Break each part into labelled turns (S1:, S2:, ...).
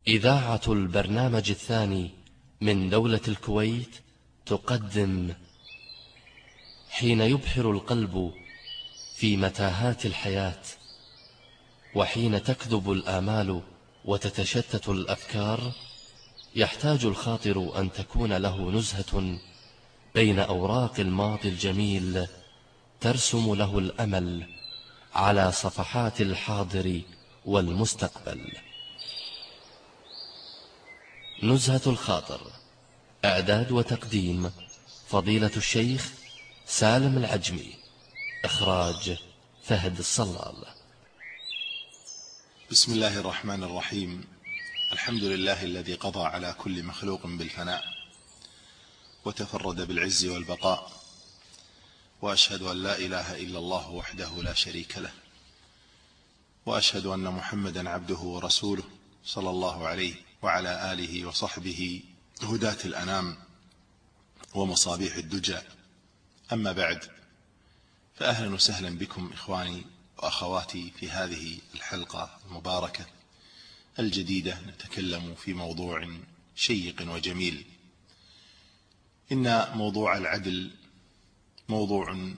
S1: إذاعة البرنامج الثاني من دولة الكويت تقدم حين يبحر القلب في متاهات الحياة، وحين تكذب الآمال وتتشتت الأفكار، يحتاج الخاطر أن تكون له نزهة بين أوراق الماضي الجميل ترسم له الأمل على صفحات الحاضر والمستقبل. نزهة الخاطر، إعداد وتقديم فضيلة الشيخ سالم العجمي، إخراج فهد الصلال.
S2: بسم الله الرحمن الرحيم. الحمد لله الذي قضى على كل مخلوق بالفناء وتفرد بالعز والبقاء، وأشهد أن لا إله إلا الله وحده لا شريك له، وأشهد أن محمدا عبده ورسوله صلى الله عليه وعلى آله وصحبه هداة الأنام ومصابيح الدجى. أما بعد، فأهلا وسهلا بكم إخواني وأخواتي في هذه الحلقة المباركة الجديدة. نتكلم في موضوع شيق وجميل. إن موضوع العدل موضوع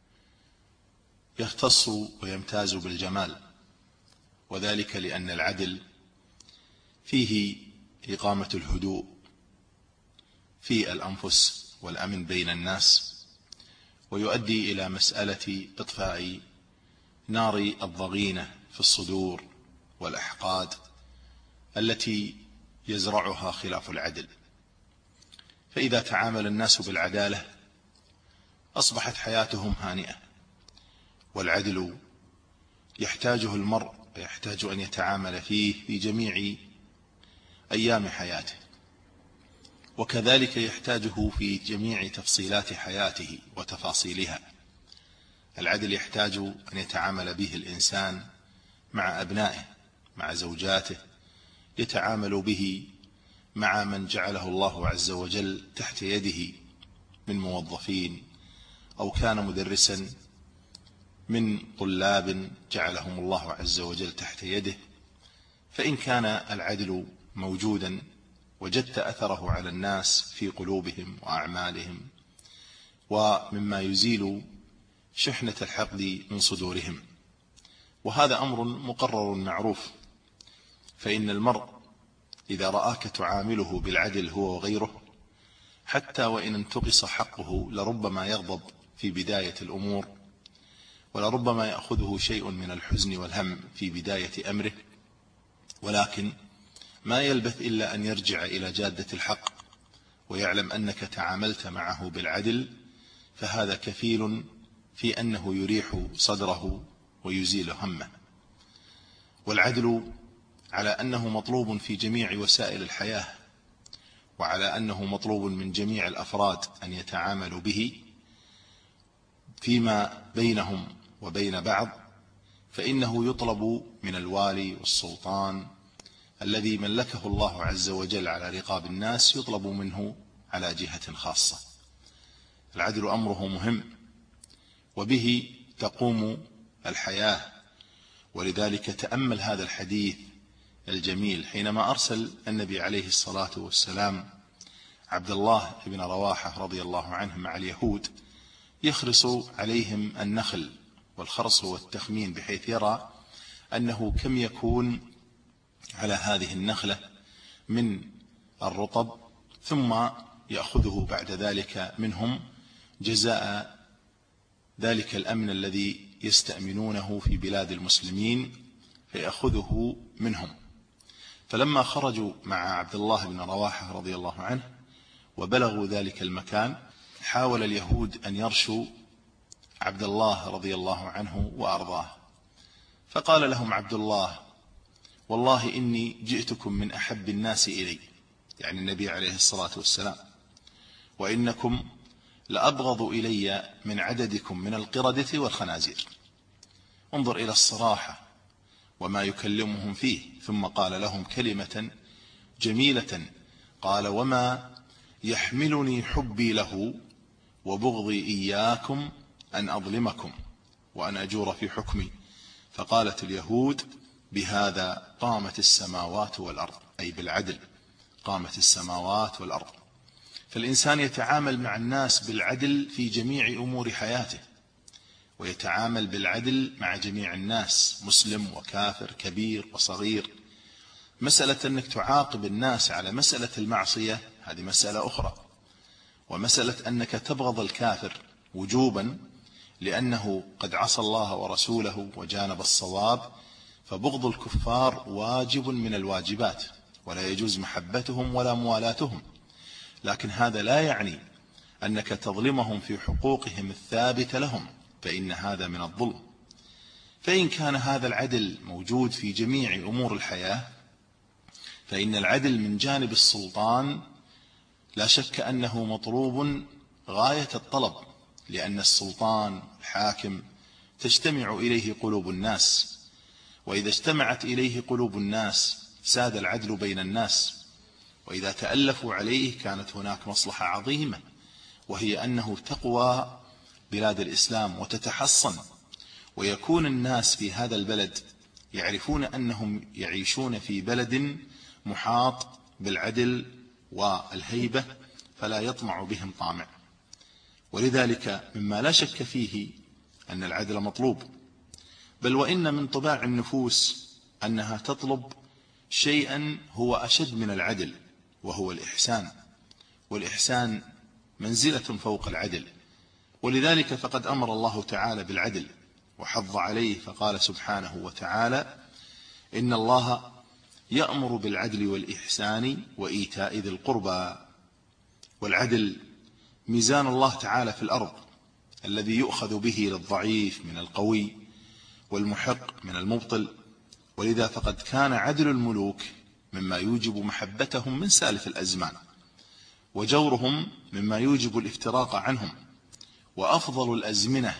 S2: يختص ويمتاز بالجمال، وذلك لأن العدل فيه إقامة الهدوء في الأنفس والأمن بين الناس، ويؤدي إلى مسألة إطفاء نار الضغينة في الصدور والأحقاد التي يزرعها خلاف العدل. فإذا تعامل الناس بالعدالة أصبحت حياتهم هانئة، والعدل يحتاجه المرء ويحتاج أن يتعامل فيه في جميع أيام حياته، وكذلك يحتاجه في جميع تفصيلات حياته وتفاصيلها. العدل يحتاج أن يتعامل به الإنسان مع أبنائه، مع زوجاته، يتعامل به مع من جعله الله عز وجل تحت يده من موظفين، أو كان مدرسا من طلاب جعلهم الله عز وجل تحت يده. فإن كان العدل موجودا وجدت أثره على الناس في قلوبهم وأعمالهم، ومما يزيل شحنة الحقد من صدورهم، وهذا أمر مقرر معروف. فإن المرء إذا رآك تعامله بالعدل هو وغيره، حتى وإن انتقص حقه لربما يغضب في بداية الأمور، ولربما يأخذه شيء من الحزن والهم في بداية أمره، ولكن ما يلبث إلا أن يرجع إلى جادة الحق ويعلم أنك تعاملت معه بالعدل، فهذا كفيل في أنه يريح صدره ويزيل همه. والعدل على أنه مطلوب في جميع وسائل الحياة، وعلى أنه مطلوب من جميع الأفراد أن يتعاملوا به فيما بينهم وبين بعض، فإنه يطلب من الوالي والسلطان الذي ملكه الله عز وجل على رقاب الناس، يطلب منه على جهة خاصة. العدل أمره مهم، وبه تقوم الحياة. ولذلك تأمل هذا الحديث الجميل حينما أرسل النبي عليه الصلاة والسلام عبد الله بن رواحة رضي الله عنه مع اليهود يخرص عليهم النخل، والخرص هو التخمين، بحيث يرى أنه كم يكون على هذه النخلة من الرطب، ثم يأخذه بعد ذلك منهم جزاء ذلك الأمن الذي يستأمنونه في بلاد المسلمين، فيأخذه منهم. فلما خرجوا مع عبد الله بن رواحة رضي الله عنه وبلغوا ذلك المكان، حاول اليهود أن يرشوا عبد الله رضي الله عنه وأرضاه، فقال لهم عبد الله: والله إني جئتكم من أحب الناس إلي، يعني النبي عليه الصلاة والسلام، وإنكم لأبغض إلي من عددكم من القردة والخنازير. انظر إلى الصراحة وما يكلمهم فيه. ثم قال لهم كلمة جميلة، قال: وما يحملني حبي له وبغضي إياكم أن أظلمكم وأن أجور في حكمي. فقالت اليهود: بهذا قامت السماوات والأرض، أي بالعدل قامت السماوات والأرض. فالإنسان يتعامل مع الناس بالعدل في جميع أمور حياته، ويتعامل بالعدل مع جميع الناس، مسلم وكافر، كبير وصغير. مسألة أنك تعاقب الناس على مسألة المعصية هذه مسألة أخرى، ومسألة أنك تبغض الكافر وجوبا لأنه قد عصى الله ورسوله وجانب الصواب، فبغض الكفار واجب من الواجبات، ولا يجوز محبتهم ولا موالاتهم. لكن هذا لا يعني أنك تظلمهم في حقوقهم الثابتة لهم، فإن هذا من الظلم. فإن كان هذا العدل موجود في جميع أمور الحياة، فإن العدل من جانب السلطان لا شك أنه مطلوب غاية الطلب، لأن السلطان الحاكم تجتمع إليه قلوب الناس، وإذا اجتمعت إليه قلوب الناس ساد العدل بين الناس، وإذا تألفوا عليه كانت هناك مصلحة عظيمة، وهي أنه تقوى بلاد الإسلام وتتحصن، ويكون الناس في هذا البلد يعرفون أنهم يعيشون في بلد محاط بالعدل والهيبة، فلا يطمع بهم طامع. ولذلك مما لا شك فيه أن العدل مطلوب، بل وإن من طباع النفوس أنها تطلب شيئا هو أشد من العدل، وهو الإحسان، والإحسان منزلة فوق العدل. ولذلك فقد أمر الله تعالى بالعدل وحض عليه، فقال سبحانه وتعالى: إن الله يأمر بالعدل والإحسان وإيتاء ذي القربى. والعدل ميزان الله تعالى في الأرض الذي يؤخذ به للضعيف من القوي والمحق من المبطل. ولذا فقد كان عدل الملوك مما يوجب محبتهم من سالف الأزمان، وجورهم مما يوجب الافتراق عنهم، وأفضل الأزمنة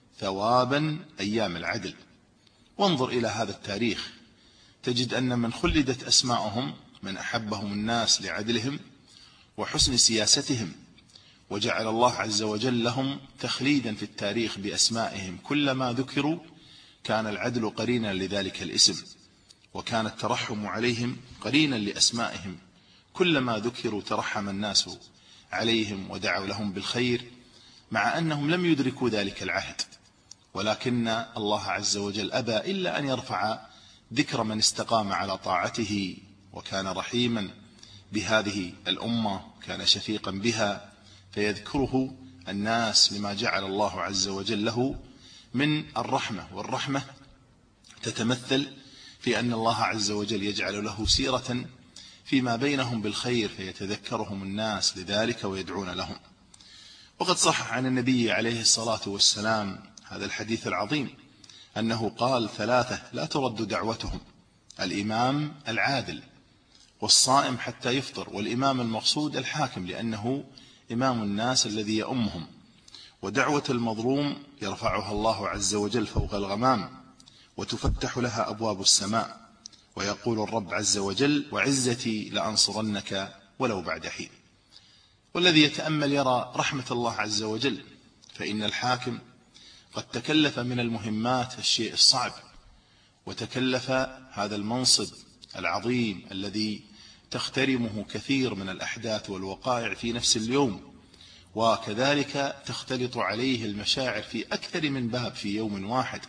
S2: ثوابا أيام العدل. وانظر إلى هذا التاريخ تجد أن من خلدت أسماءهم من أحبهم الناس لعدلهم وحسن سياستهم، وجعل الله عز وجل لهم تخليدا في التاريخ بأسمائهم، كلما ذكروا كان العدل قرينا لذلك الاسم، وكان الترحم عليهم قرينا لأسمائهم، كلما ذكروا ترحم الناس عليهم ودعوا لهم بالخير، مع أنهم لم يدركوا ذلك العهد. ولكن الله عز وجل أبى إلا أن يرفع ذكر من استقام على طاعته وكان رحيما بهذه الأمة، كان شفيقا بها، فيذكره الناس لما جعل الله عز وجل له من الرحمة. والرحمة تتمثل في أن الله عز وجل يجعل له سيرة فيما بينهم بالخير فيتذكرهم الناس لذلك ويدعون لهم. وقد صح عن النبي عليه الصلاة والسلام هذا الحديث العظيم أنه قال: 3 لا ترد دعوتهم: الإمام العادل، والصائم حتى يفطر، والإمام المقصود الحاكم لأنه إمام الناس الذي يؤمهم، ودعوة المظلوم يرفعها الله عز وجل فوق الغمام وتفتح لها أبواب السماء، ويقول الرب عز وجل: وعزتي لأنصرنك ولو بعد حين. والذي يتأمل يرى رحمة الله عز وجل، فإن الحاكم قد تكلف من المهمات الشيء الصعب، وتكلف هذا المنصب العظيم الذي تخترمه كثير من الأحداث والوقائع في نفس اليوم، وكذلك تختلط عليه المشاعر في أكثر من باب في يوم واحد،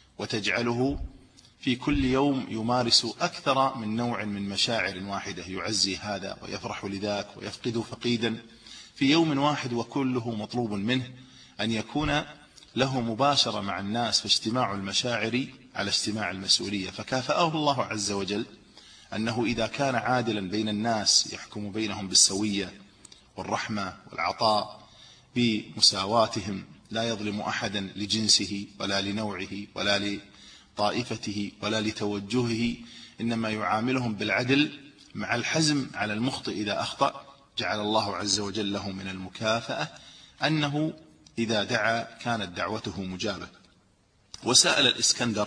S2: وتجعله في كل يوم يمارس أكثر من نوع من مشاعر واحدة، يعزي هذا ويفرح لذاك ويفقد فقيدا في يوم واحد، وكله مطلوب منه أن يكون له مباشرة مع الناس، فاجتماع المشاعر على اجتماع المسؤولية. فكافأه الله عز وجل أنه إذا كان عادلا بين الناس يحكم بينهم بالسوية والرحمة والعطاء بمساواتهم، لا يظلم أحدا لجنسه ولا لنوعه ولا لطائفته ولا لتوجهه، إنما يعاملهم بالعدل مع الحزم على المخطئ إذا أخطأ. جعل الله عز وجل له من المكافأة أنه إذا دعا كانت دعوته مجابة. وسأل الإسكندر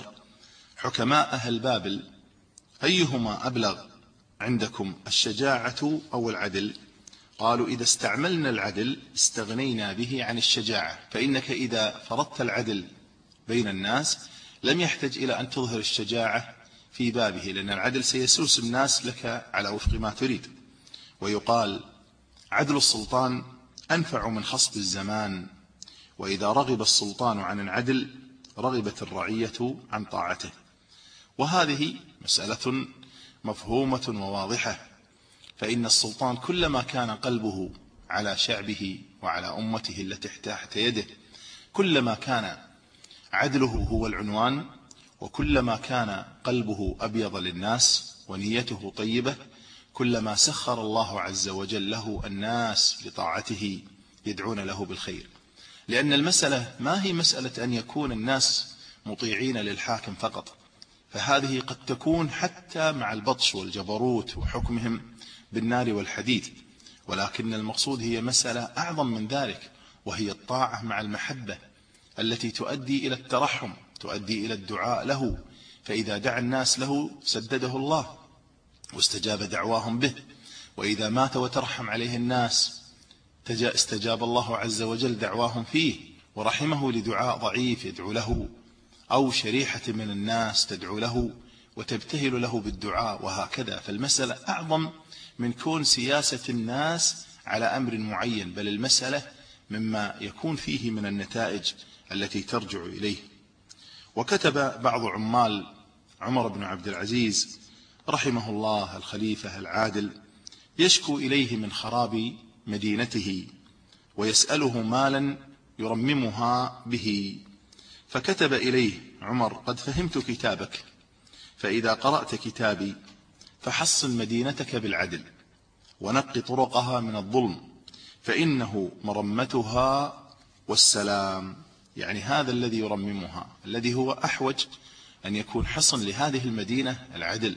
S2: حكماء أهل بابل: أيهما أبلغ عندكم، الشجاعة أو العدل؟ قالوا: إذا استعملنا العدل استغنينا به عن الشجاعة، فإنك إذا فرضت العدل بين الناس لم يحتج إلى أن تظهر الشجاعة في بابه، لأن العدل سيسوس الناس لك على وفق ما تريد. ويقال: عدل السلطان أنفع من خصب الزمان، وإذا رغب السلطان عن العدل رغبت الرعية عن طاعته. وهذه مسألة مفهومة وواضحة، فإن السلطان كلما كان قلبه على شعبه وعلى أمته التي تحت يده كلما كان عدله هو العنوان، وكلما كان قلبه أبيض للناس ونيته طيبة كلما سخر الله عز وجل له الناس لطاعته يدعون له بالخير. لأن المسألة ما هي مسألة أن يكون الناس مطيعين للحاكم فقط، فهذه قد تكون حتى مع البطش والجبروت وحكمهم بالنار والحديد، ولكن المقصود هي مسألة أعظم من ذلك، وهي الطاعة مع المحبة التي تؤدي إلى الترحم، تؤدي إلى الدعاء له، فإذا دعا الناس له سدده الله واستجاب دعواهم به، وإذا مات وترحم عليه الناس استجاب الله عز وجل دعواهم فيه ورحمه لدعاء ضعيف يدعو له، أو شريحة من الناس تدعو له وتبتهل له بالدعاء، وهكذا. فالمسألة أعظم من كون سياسة الناس على أمر معين، بل المسألة مما يكون فيه من النتائج التي ترجع إليه. وكتب بعض عمال عمر بن عبد العزيز رحمه الله الخليفة العادل يشكو إليه من خراب مدينته ويسأله مالا يرممها به، فكتب إليه عمر: قد فهمت كتابك، فإذا قرأت كتابي فحصن مدينتك بالعدل ونقي طرقها من الظلم، فإنه مرمتها والسلام. يعني هذا الذي يرممها، الذي هو أحوج أن يكون حصن لهذه المدينة العدل.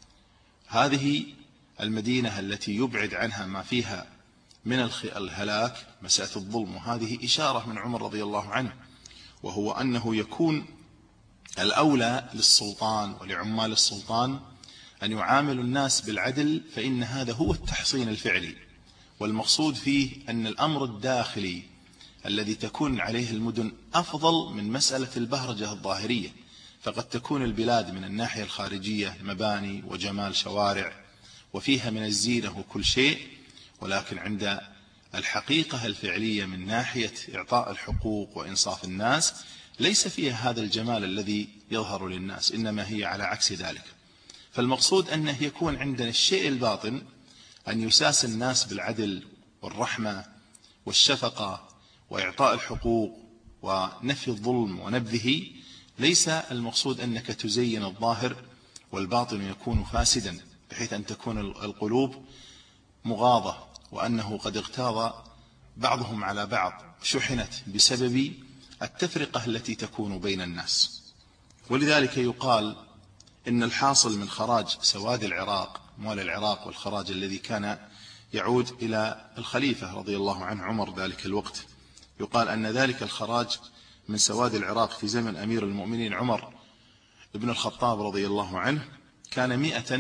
S2: هذه المدينة التي يبعد عنها ما فيها من الهلاك مسألة الظلم، وهذه إشارة من عمر رضي الله عنه، وهو أنه يكون الأولى للسلطان ولعمال السلطان أن يعاملوا الناس بالعدل، فإن هذا هو التحصين الفعلي. والمقصود فيه أن الأمر الداخلي الذي تكون عليه المدن أفضل من مسألة البهرجة الظاهرية، فقد تكون البلاد من الناحية الخارجية مباني وجمال شوارع وفيها من الزينة وكل شيء، ولكن عند الحقيقة الفعلية من ناحية إعطاء الحقوق وإنصاف الناس ليس فيها هذا الجمال الذي يظهر للناس، إنما هي على عكس ذلك. فالمقصود أنه يكون عندنا الشيء الباطن، أن يساس الناس بالعدل والرحمة والشفقة وإعطاء الحقوق ونفي الظلم ونبذه. ليس المقصود أنك تزين الظاهر والباطن يكون فاسدا، بحيث أن تكون القلوب مغاضة، وأنه قد اغتاظ بعضهم على بعض شحنت بسبب التفرقة التي تكون بين الناس. ولذلك يقال إن الحاصل من خراج سواد العراق، أموال العراق والخراج الذي كان يعود إلى الخليفة رضي الله عنه عمر ذلك الوقت، يقال أن ذلك الخراج من سواد العراق في زمن أمير المؤمنين عمر ابن الخطاب رضي الله عنه كان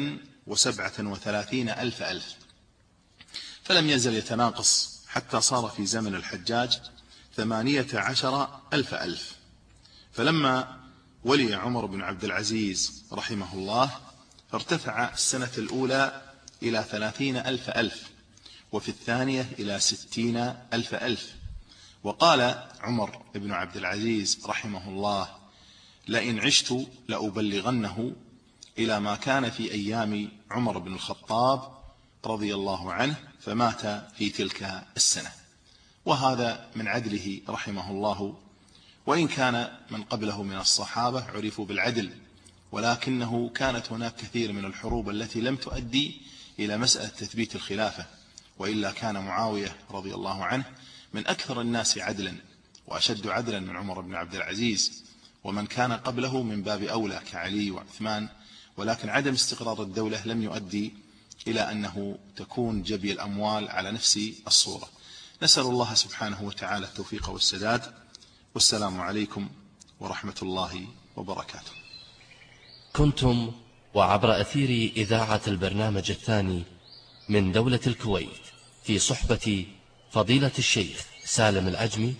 S2: 137,000 ألف، فلم يزل يتناقص حتى صار في زمن الحجاج 18,000 ألف. فلما ولي عمر بن عبد العزيز رحمه الله ارتفع السنة الأولى إلى 30,000 ألف، وفي الثانية إلى 60,000 ألف. وقال عمر بن عبد العزيز رحمه الله: لئن عشت لأبلغنه إلى ما كان في أيام عمر بن الخطاب رضي الله عنه، فمات في تلك السنة. وهذا من عدله رحمه الله، وإن كان من قبله من الصحابة عرفوا بالعدل، ولكنه كانت هناك كثير من الحروب التي لم تؤدي إلى مسألة تثبيت الخلافة، وإلا كان معاوية رضي الله عنه من أكثر الناس عدلا وأشد عدلا من عمر بن عبد العزيز، ومن كان قبله من باب أولى كعلي وعثمان، ولكن عدم استقرار الدولة لم يؤدي إلى أنه تكون جبي الأموال على نفس الصورة. نسأل الله سبحانه وتعالى التوفيق والسداد، والسلام عليكم ورحمة الله وبركاته.
S1: كنتم وعبر أثير إذاعة البرنامج الثاني من دولة الكويت في صحبة فضيلة الشيخ سالم العجمي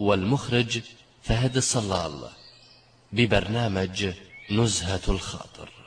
S1: والمخرج فهد الصلال ببرنامج نزهة الخاطر.